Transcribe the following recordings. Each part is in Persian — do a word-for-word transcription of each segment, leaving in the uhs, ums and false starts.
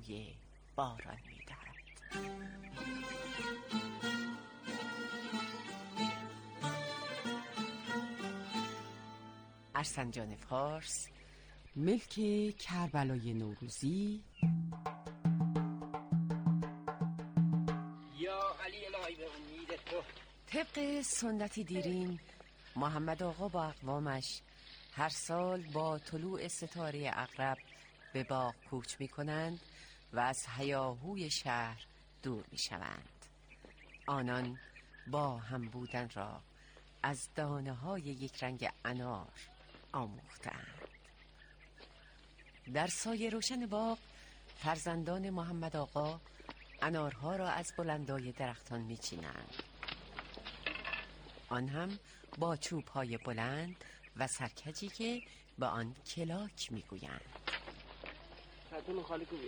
بوی باران می‌دهد. ارسنجان فارس، ملک کربلای نوروزی. یا علی الهی به امید تو. طبق سنت دیرین، محمد آقا با اقوامش هر سال با طلوع ستاره عقرب به باغ کوچ می کنند و از هیاهوی شهر دور می شوند. آنان با هم بودن را از دانه های یک رنگ انار آموختند. در سایه روشن باغ فرزندان محمد آقا انارها را از بلندای درختان می چینند. آن هم با چوب های بلند و سرکجی که به آن کلاک می گویند. خاتون خالی کو بیا.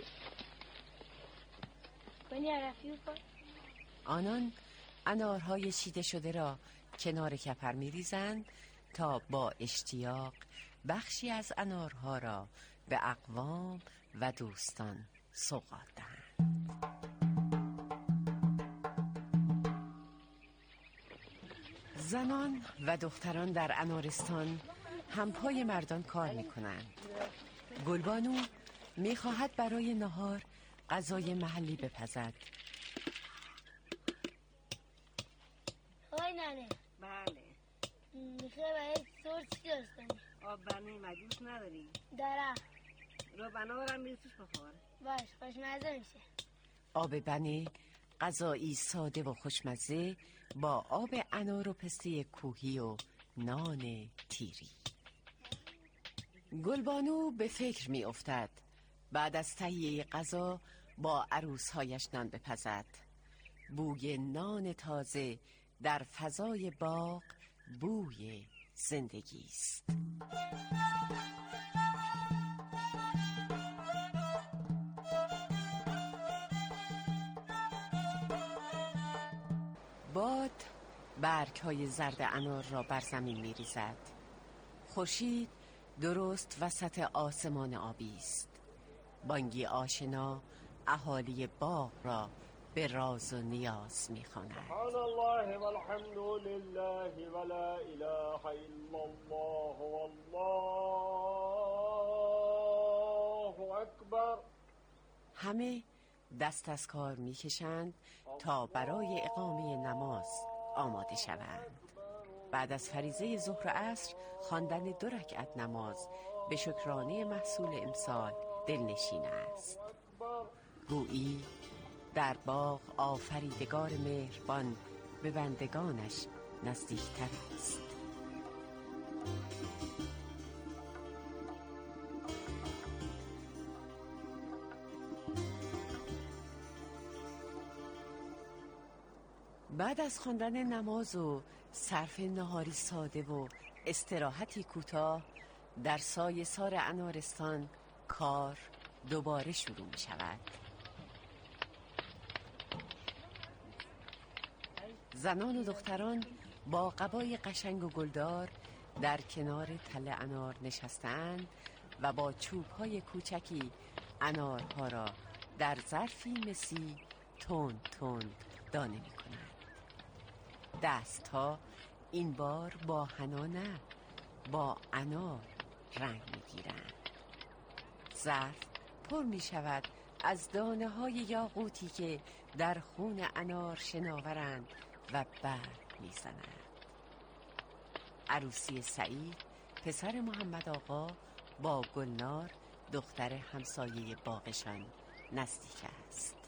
بنی عرفی کن. آنان انارهای چیده شده را کنار کپر می ریزند تا با اشتیاق بخشی از انارها را به اقوام و دوستان سوغات دهند. زنان و دختران در انارستان همپای مردان کار می کنند. گلبانو می خواهد برای نهار غذای محلی بپزد. آقای ننه. بله. میخوای برای سرچ چی درست کنی؟ آب بنی مجوز نداری؟ دارم. رو بنارم میرسیش بخور. باش، خوشمزه میشه. آب بنه غذایی ساده و خوشمزه با آب انار و پسته کوهی و نان تیری. گلبانو به فکر می افتد بعد از تهیه غذا با عروسهایش نان بپزد. بوی نان تازه در فضای باغ بوی زندگی است. باد برگ‌های زرد انار را بر زمین می‌ریزد. خورشید درست وسط آسمان آبی است. بانگی آشنا اهالی باغ را به راز و نیاز می‌خواند. سبحان الله والحمد لله ولا اله الا الله والله اکبر. همه دست از کار می‌کشند تا برای اقامه نماز آماده شوند. بعد از فریضه ظهر و عصر خواندن دو رکعت نماز به شکرانه محصول امسال دلنشین است. گویی در باغ آفریدگار مهربان به بندگانش نزدیکتر است. بعد از خواندن نماز و صرف نهاری ساده و استراحتی کوتاه در سایه سار انارستان کار دوباره شروع می شود. زنان و دختران با قبای قشنگ و گلدار در کنار تله انار نشستند و با چوب‌های کوچکی انارها را در ظرفی مسی تند تند دانه می کنند. دستها این بار با حنا نه، با انار رنگ می گیرند. ظرف پر می شود از دانه های یاقوتی که در خون انار شناورند و برگ می زنند. عروسی سعید پسر محمد آقا با گلنار دختر همسایه باغشان نزدیک است.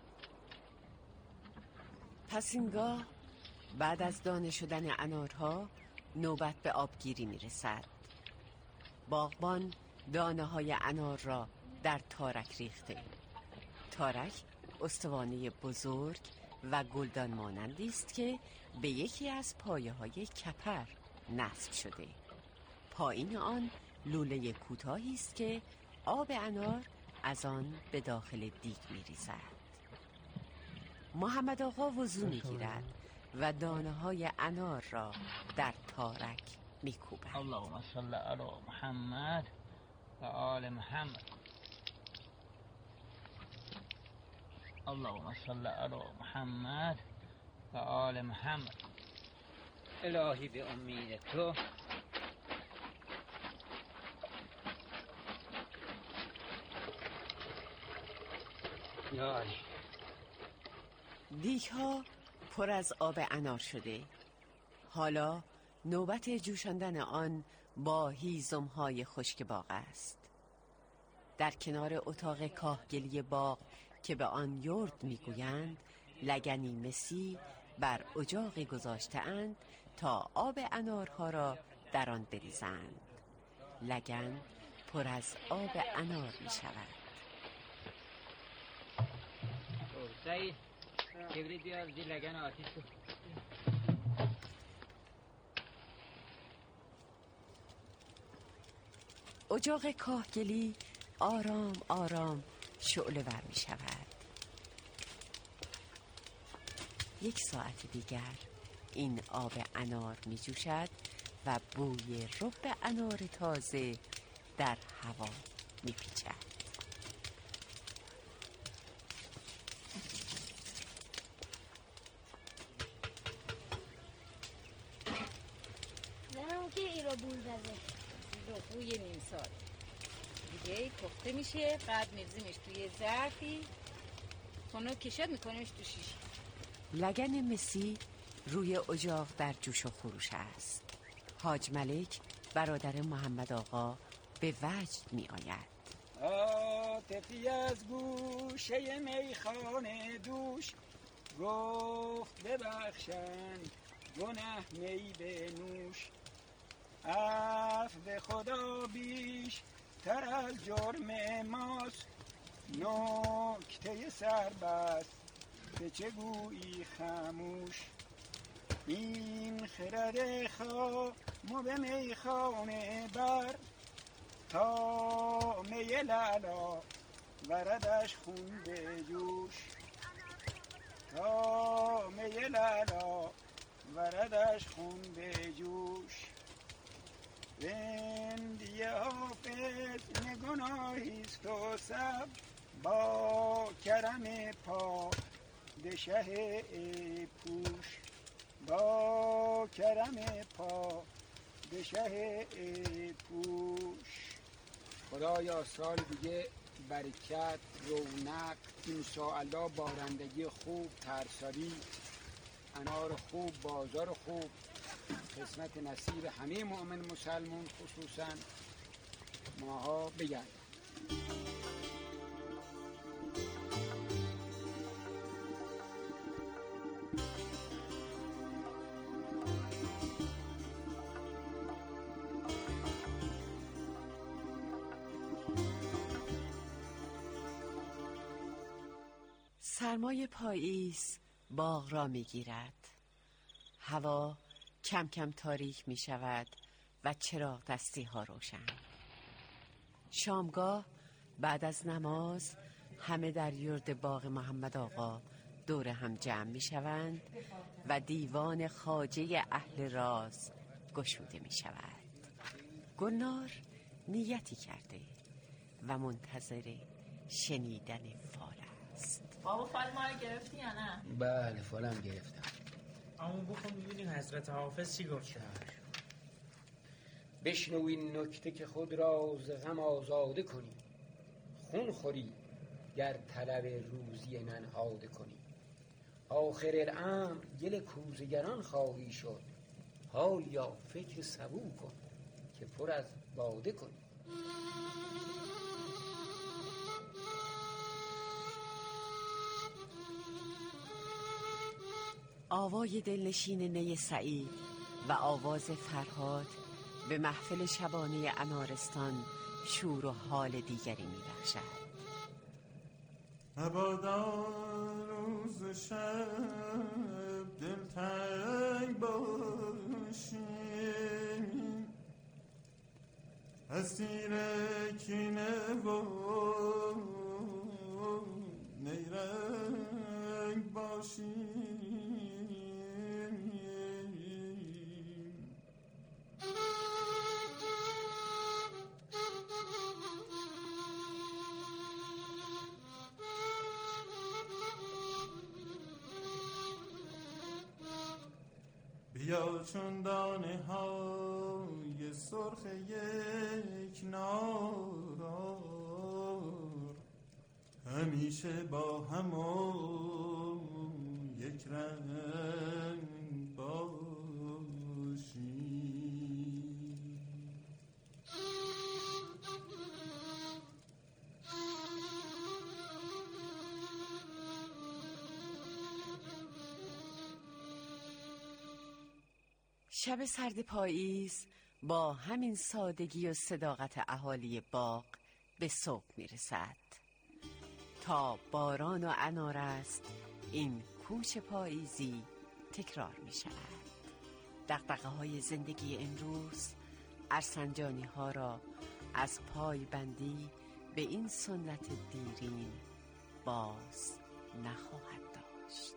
پس اینگاه بعد از دانه شدن انارها نوبت به آبگیری می رسد. باغبان دانه های انار را در تارک ریخته. تارک استوانه بزرگ و گلدان مانندی است که به یکی از پایه های کپر نصب شده. پایین آن لوله کوتاهی است که آب انار از آن به داخل دیگ می ریزد. محمد آقا وضو می گیرد و دانه های انار را در تارک می کوبد. اللهم صل علی محمد و آل محمد. اللهم صل علی محمد و آل محمد. الهی به امید تو یا علی. دیگ ها پر از آب انار شده. حالا نوبت جوشاندن آن با هیزم های خشک باغ است. در کنار اتاق کاهگلی باغ که به آن یورد میگویند، لگنی مسی بر اجاقی گذاشته‌اند تا آب انارها را در آن بریزند. لگن پر از آب انار می شود. سعید کبریت بیار زیر لگن آتیش کن. اجاق کاهگلی آرام آرام شعله ور می شود. یک ساعت دیگر این آب انار می جوشد و بوی رب انار تازه در هوا می پیچد. زنم که ای را بول زده روی نیم سال دیگه پخته میشه، بعد میرزیمش توی ظرفی خونو کشد میکنیمش تو شیشه. لگن مسی روی اجاق در جوش و خروش است. حاج ملک برادر محمد آقا به وجد می آید. عاطفی از گوشه میخانه دوش گفت ببخشند گناه می بنوش. عفو به خدا بیش تر از جرم ماست، نکته سربست که چه گویی خاموش. این خرد خامو به میخانه بر تا می لعلا وردش خون به جوش. تا می لعلا وردش خون به جوش. رندی حافظ نگناهیست و سب با کرم پادشه پوش. با کرم پادشه پوش. خدایا سال دیگه برکت، رونق، انشاءالله بارندگی خوب، ترساری، انار خوب، بازار خوب، قسمت نصیب همه مؤمن مسلمون خصوصا ماها بگرد. سرمای پاییز باغ را می گیرد. هوا کم کم تاریک می شود و چراغ دستی ها روشن. شامگاه بعد از نماز همه در یرد باغ محمد آقا دور هم جمع می شوند و دیوان خواجه اهل راز گشوده می شود. گلنار نیتی کرده و منتظر شنیدن فال است. بابا فال ما رو گرفتی یا نه؟ بله فالم گرفتم. اما بخون ببینیم حضرت حافظ چی گفته. بشنو این نکته که خود را ز غم آزاده کنی. خون خوری گر طلب روزی ننهاده کنی. آخر الامر گل کوزگران خواهی شد. حال یا فکر سبو کن که پر از باده کنی. آوای دلنشین نی سعید و آواز فرهاد به محفل شبانه انارستان شور و حال دیگری می بخشد. مبادا روز شب دلتنگ باشیم، اسیر کینه و نیرنگ باشیم. یا چون دانه های سرخ یک نارار همیشه با هم و یک رنگ باشی. شب سرد پاییز با همین سادگی و صداقت اهالی باغ به صبح میرسد. تا باران و انار است این کوچ پاییزی تکرار می شود. دغدغه های زندگی امروز ارسنجانی ها را از پای بندی به این سنت دیرین باز نخواهد داشت.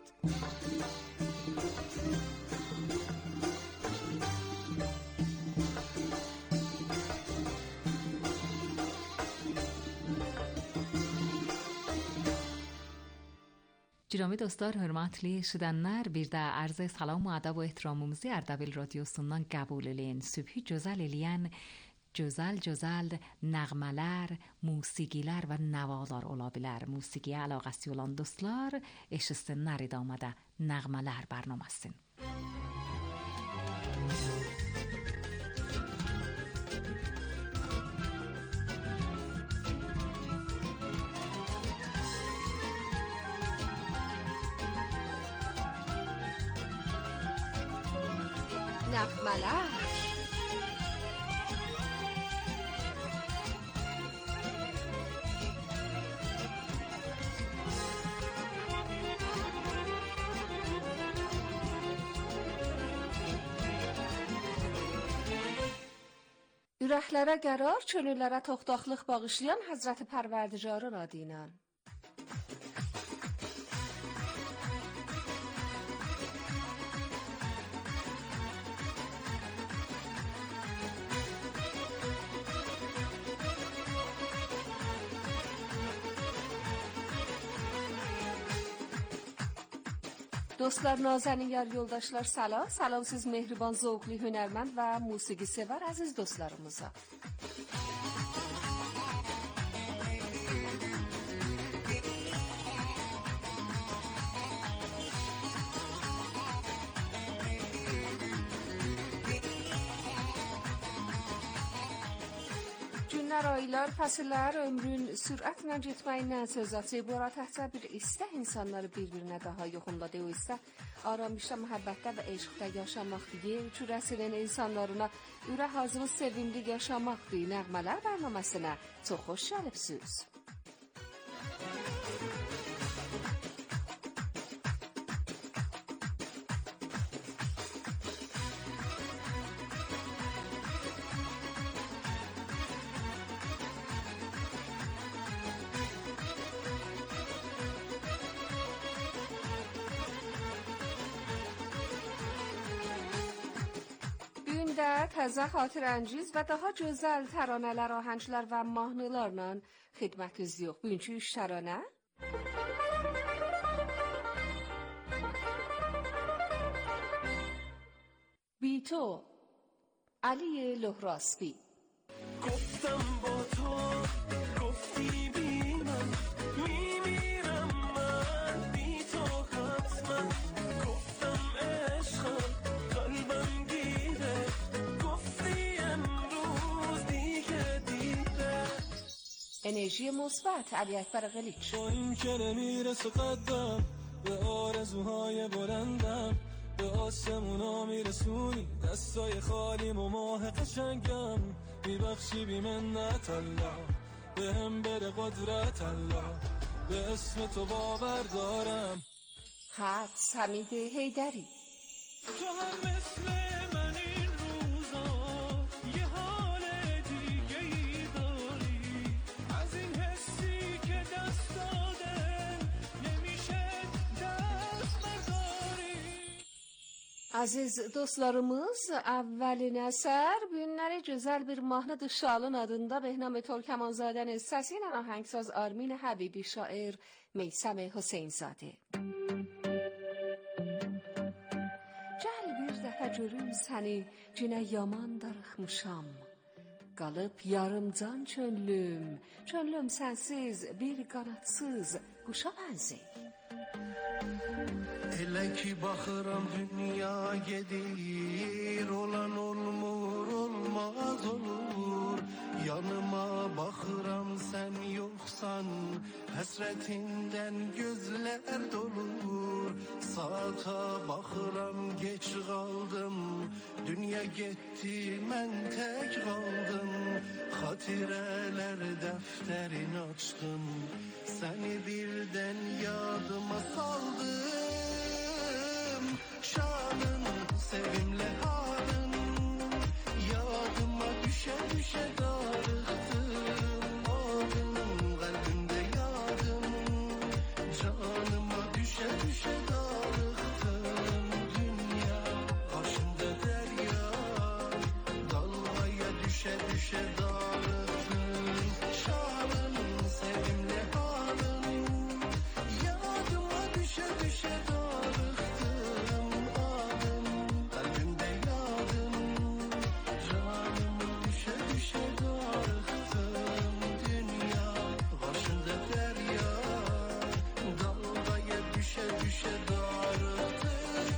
Cürəmi dostlar, hörmətli eşidənlər, bir də ərzə salam və ədəb və ehtiramımızı Ərdəbil radiosundan qəbul eləyin. Sübhü gözəl eləyən gözəl gözəl nəğmələr, musiqilər və nəvalar ola bilər. Musiqiyə əlaqəsi olan dostlar eşitsinlər idamada nəğmələr bərnaməsin. نغمه‌لر Ürəklərə qərar, çönüllərə toxtaqlıq bağışlayan Həzrəti Pərverdigarın adı ilə. Dostlar, nazanin yar yoldaşlar salam. Salam siz mehriban, zevkli, hünərmənd və musiqi sever əziz dostlarımıza. Günlər, aylar, fəsillər ömrün sürətlə getməyindən söz açır. Bu ara təhcə bir istək insanları bir-birinə daha yoxunladı. O isə aramışda, məhəbbətdə və eşqdə yaşamaq deyil. Çürəsinin insanlarına ürək hazırı sevimli yaşamaq deyil. Nəğmələr bərnaməsinə çox xoş gəlibsiniz. Gündə təzə xatirəngiz və daha gözəl təranələr, ahənglər və mahnılarla xidmətinizdəyik. Bugünkü üç təranə بی تو علی لهراسبی. گفتم با تو گفتی بی من میمیرم من بی تو حتما گفتم عشقم قلبم گیره گفتی امروز دیگه دیره. انرژی مثبت علی اکبر قلیچ. با این که نمیرسه قدم به آرزوهای بلندم به آسمونا میرسونی دستای خالیم و ماه قشنگم میبخشی بی منت الله به هم بره قدرت الله به اسم تو باور دارم. حدس حمید حیدری. تو هم مثل من این روزا یه حال دیگه ای داری از این حسی که دست داده نمیشه دست برداری. Aziz dostlarımız, əvvəlin əsər günləri gözəl bir mahnıdır Şalın adında Behnam Tolkamanzadənin səsi ilə ahəngsaz Armin Həbibi, şair Meysəm Hüseynzadə. Gəl bir dəfə görüm səni cinə yaman darıxmışam. Qalıb yarımcan çönlüm, çönlüm sənsiz bir qanadsız quşa bənzəyir. Elə ki baxıram dünya gedir, olan olmur, olmaz olur. Yanıma baxıram sən yoxsan, həsrətindən gözlər dolur. Saata baxıram geç qaldım, dünya getdi mən tək qaldım. Xatirələr dəftərini açdım, səni birdən yadıma saldım. Şanın, sevimli halın, yadıma düşə düşə darıxdım. Adının qəlbimdə yadım, canıma düşə düşə darıxdım. Dünya qarşımda dərya, dalğaya düşə düşə darıxdım. Şanın, sevimli halın, yadıma düşə düşə darıxdım. Adım qəlbimdə yadım, canıma düşə düşə darıxdım. Dünya qarşımda dərya, dalğaya düşə düşə darıxdım.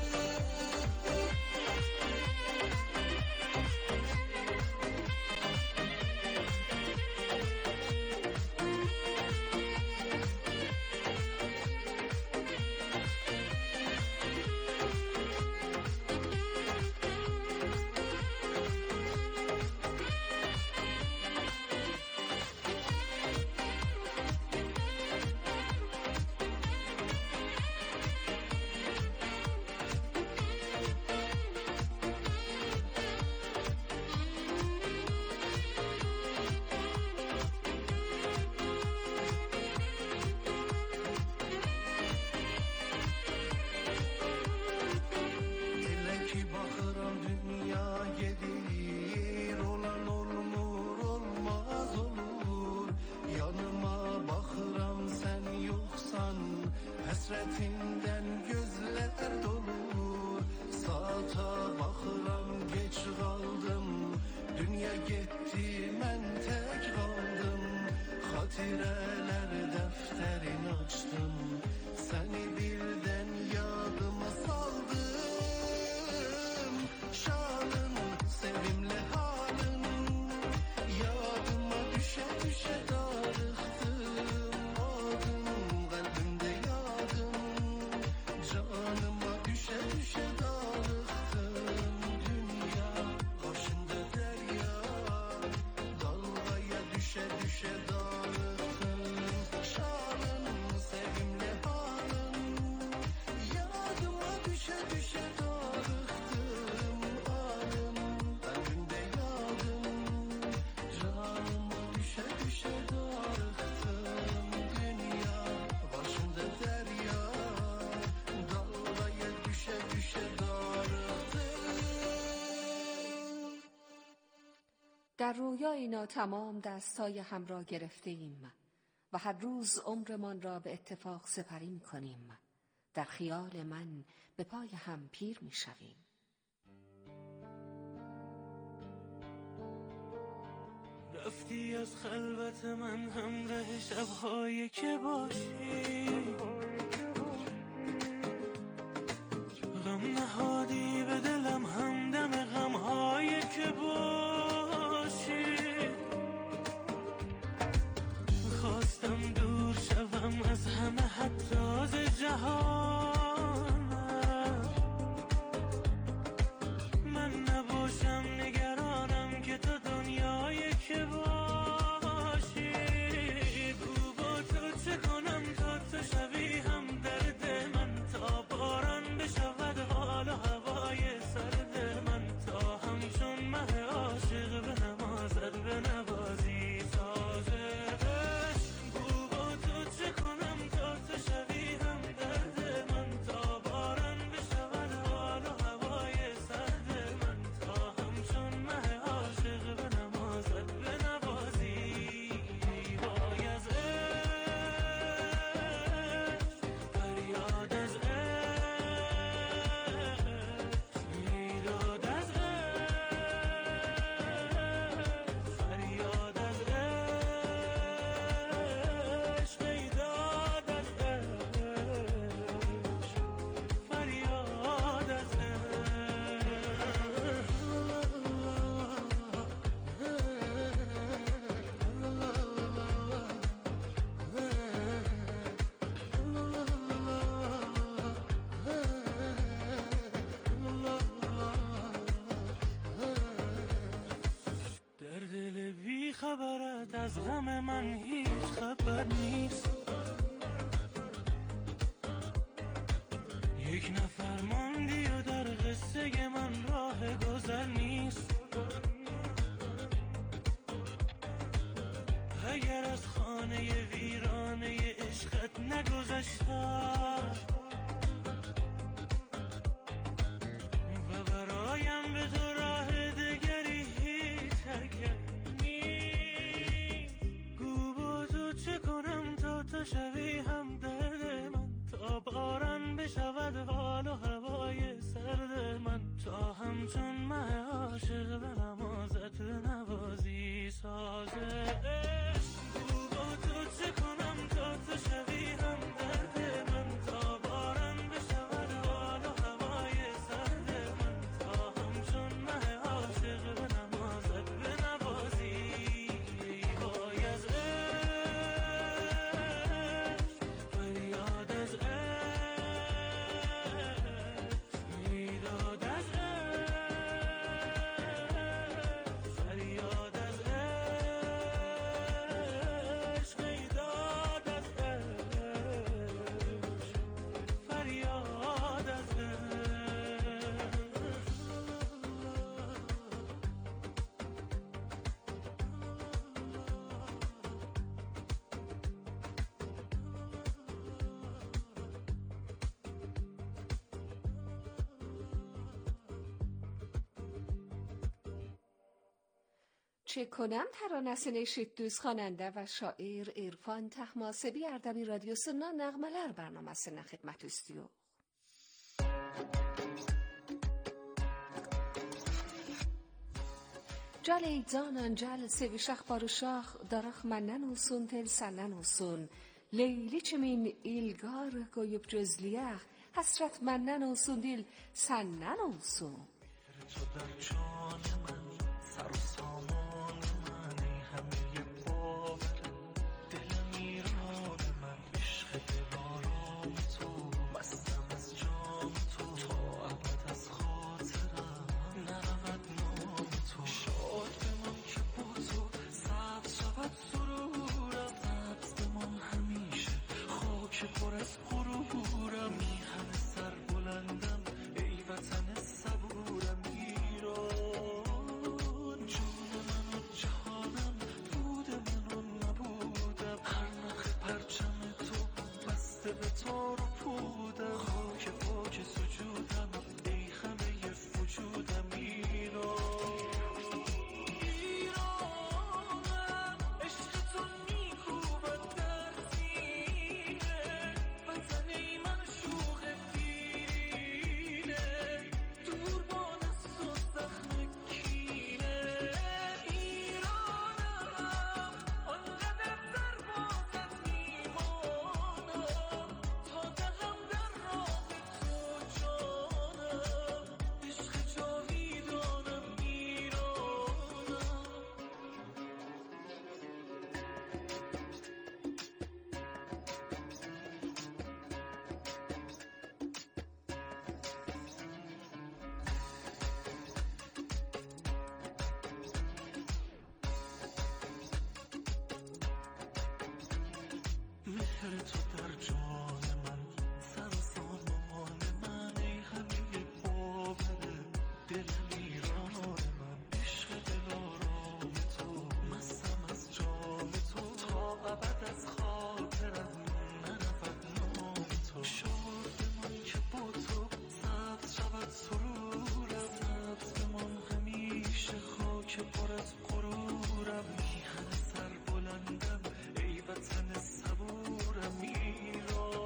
Elə ki baxıram dünya gedir, olan olmur, olmaz olur. Yanıma baxıram sən yoxsan, həsrətindən gözlər dolur. Saata baxıram geç qaldım, dünya getdi mən tək qaldım. Xatirələr dəftərini açdım, səni birdən yadıma saldım. Şanın, sevimli halın, yadıma düşə düşə darıxdım. Adın qəlbimdə yadım, canıma düşə düşə darıxdım. Dünya qarşımda dərya, dalğaya düşə düşə darıxdım. Şanın, sevimli halın, yadıma düşə düşə darıxdım. Adım qəlbimdə yadım, canıma düşə düşə darıxdım. Dünya başımda dərya, dalğaya düşə düşə darıxdım. در رویای ناتمام دستای هم را گرفته ایم و هر روز عمرمان را به اتفاق سپری می کنیم. در خیال من به پای هم پیر می شویم. رفتی از خلوت من همراه شب‌هایی که باشی، غم نهادی به دلم همدم غم‌هایی که باشی. خواستم دور شوم از همه حتی از جهانم، من نباشم نگرانم که تو دنیایی که باشی. بگو با تو چه کنم تا تو شوی هم درد من، تا باران بشود حال و هوای سرد من، تا همچون مه عاشق به نمازت به نوازی سازش. بگو با تو چه کنم تا تو شوی هم درد من، تا باران بشود حال و هوای سرد من، تا همچون مه عاشق به نمازت به نوازی. وای از عشق از غم من هیچ خبر نیست. یک نفر ماندی و در قصه من راه گذر نیست. اگر از خانه ویرانه عشقت نگذشتم و برایم به تو راه دگری هیچ اگر نیست. گو با تو چه کنم تا تو شوی هم درد من، تا باران بشود حال و هوای سرد من، تا همچون مه عاشق به نمازت نوازی سازه. گو با تو چه کنم تا تو شوی هم درد من، تا باران بشود حال و هوای سرد من، تا همچون مه عاشق به نمازت بنوازی. وای از عشق، فریاد از عشق، میداد از عشق، فریاد از عشق، میداد از عشق، فریاد از عشق. چه کنم ترانه نشید دوست خواننده و شاعر عرفان طهماسبی اردبیل رادیو سنان نغمه‌لر برنامه سنن خدمت استیو. Jal eyzanan jal sevişaq barışaq daraq məndən olsun tel səndən olsun. Leyli kimin ilgar qoyub gözləyək həsrət məndən olsun dil səndən olsun. تو در جان من سر و سامان من ای همه باور دلم ایران من عشق دلارام تو مستم از جام تو تا ابد از خاطرم نرود نام تو شاد بمان که با تو سبز شود سرورم سبز بمان همیشه خاک پر از غرورم میهن سر بلندم ای وطن صبورم ایران جان من و جهانم بود من و نبودم هر نخ پرچم تو بسته به تار و پودم خاک پاک سجودم ای خمه وجودم ایران ایرانم عشق تو میکوبد در سینه وطن ای من شوق دیرینه دور بان است و زخم کینه ایرانم آنقدر در بازت میمانم تا دهم در راه تو جانم عشق جاویدانم ایرانم مهر تو در جان من سر و سامان من ای همه باور دلم ایران من عشق دلارام تو مستم از جام تو تا ابد از خاطرم نرود نام تو شاد بمان که با تو سبز شود سرورم سبز بمان همیشه خاک پر از غرورم میهن سر بلندم ای وطن صبورم ایران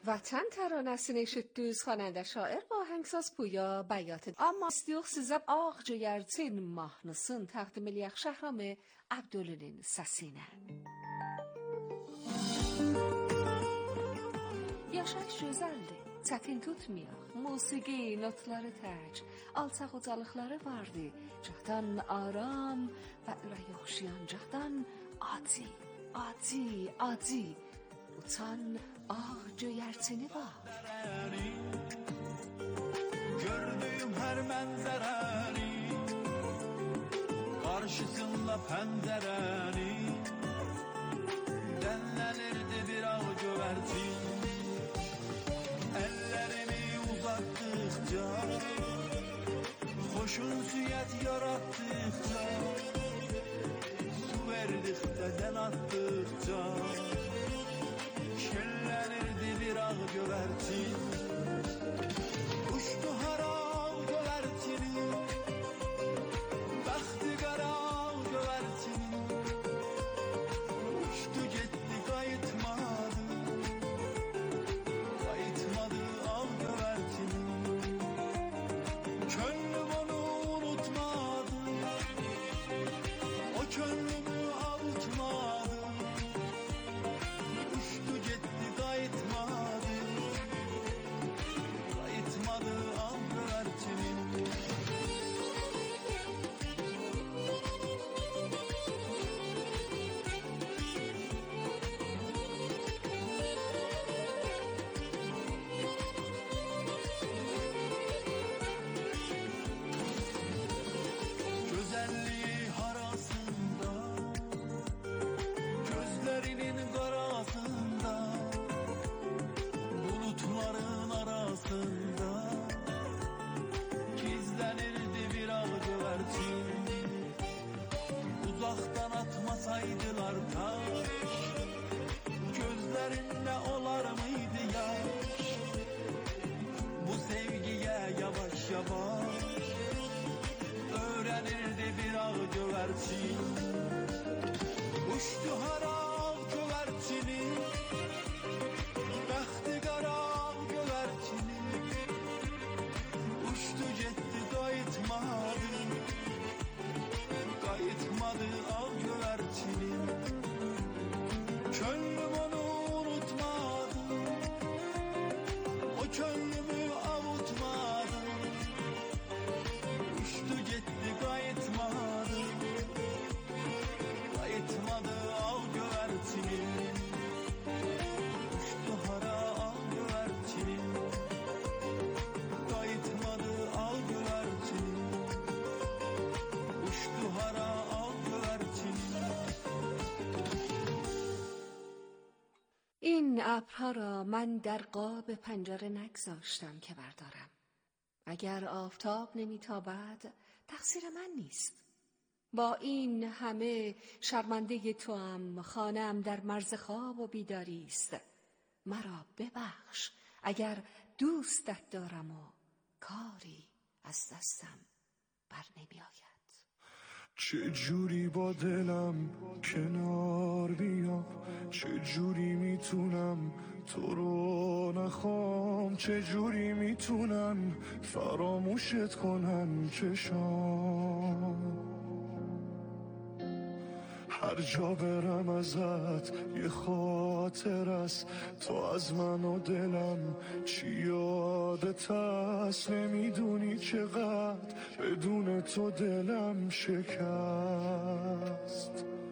Vatan taronesi neşittiniz xanəndə şair və ahəngsáz Puya bəyat edir. Amma istiyox sizə ağciyərçin mahnısını təqdim eləyək Şəhram Abdullinin səsinə. Yaşayış gözəldir, çətin tutmayaq. Musiqi, notları tək, alçaq ucalıqları vardı. Cahdan aram və ürək oxşayan, cahdan acı, acı, acı. Uçan ağ göyərçini var. Gördüğüm her mənzərəni, karşısında pəncərəni, dənlənirdi bir ağ göyərçin. Ellerimi uzattıkça, hoşun süyət yarattıkça, su verdikdə, dən attıkça, şenlenirdi bir ağ gövərçin. Uçtu har ağ gövərçinin, bəxti qara ağ gövərçinin. Uçtu getdi qayıtmadı, qayıtmadı ağ gövərçinin. Könlüm onu unutmadı, o könlümü avutmadı. Uçtu getdi qayıtmadı, qayıtmadı ağ gövərçinin. Güzelliği harasında, gözlerinin qarasında, bulutların arasında gizlenirdi bir ağ gövərçin. Uzaktan atmasaydılar taş, gözlerinde olar mıydı yaş? Bu sevgiye yavaş yavaş öğrenirdi bir ağ gövərçin. Uçtu har ağ gövərçinin, bəxti qara ağ gövərçinin. Uçtu getdi qayıtmadı, qayıtmadı ağ gövərçinin. Könlüm onu unutmadı, o könlümü avutmadı. Uçtu getdi qayıtmadı, qayıtmadı ağ gövərçinin. Uçtu hara ağ gövərçinin, qayıtmadı ağ gövərçinin. Uçtu hara ağ gövərçinin. این ابرها را من در قاب پنجره نگذاشتم که بردارم. اگر آفتاب نمیتابد تقصیر من نیست. با این همه شرمنده توام، خانه‌ام در مرز خواب و بیداری است. مرا ببخش اگر دوستت دارم و کاری از دستم بر نمی آید. چه جوری با دلم کنار بیام، چه جوری میتونم تو رو نخوام، چه جوری میتونن فراموشت کنن چشام. هر جا برم ازت یه خاطر است، تو از من و دلم چی یادت هست. نمیدونی چقدر بدون تو دلم شکست.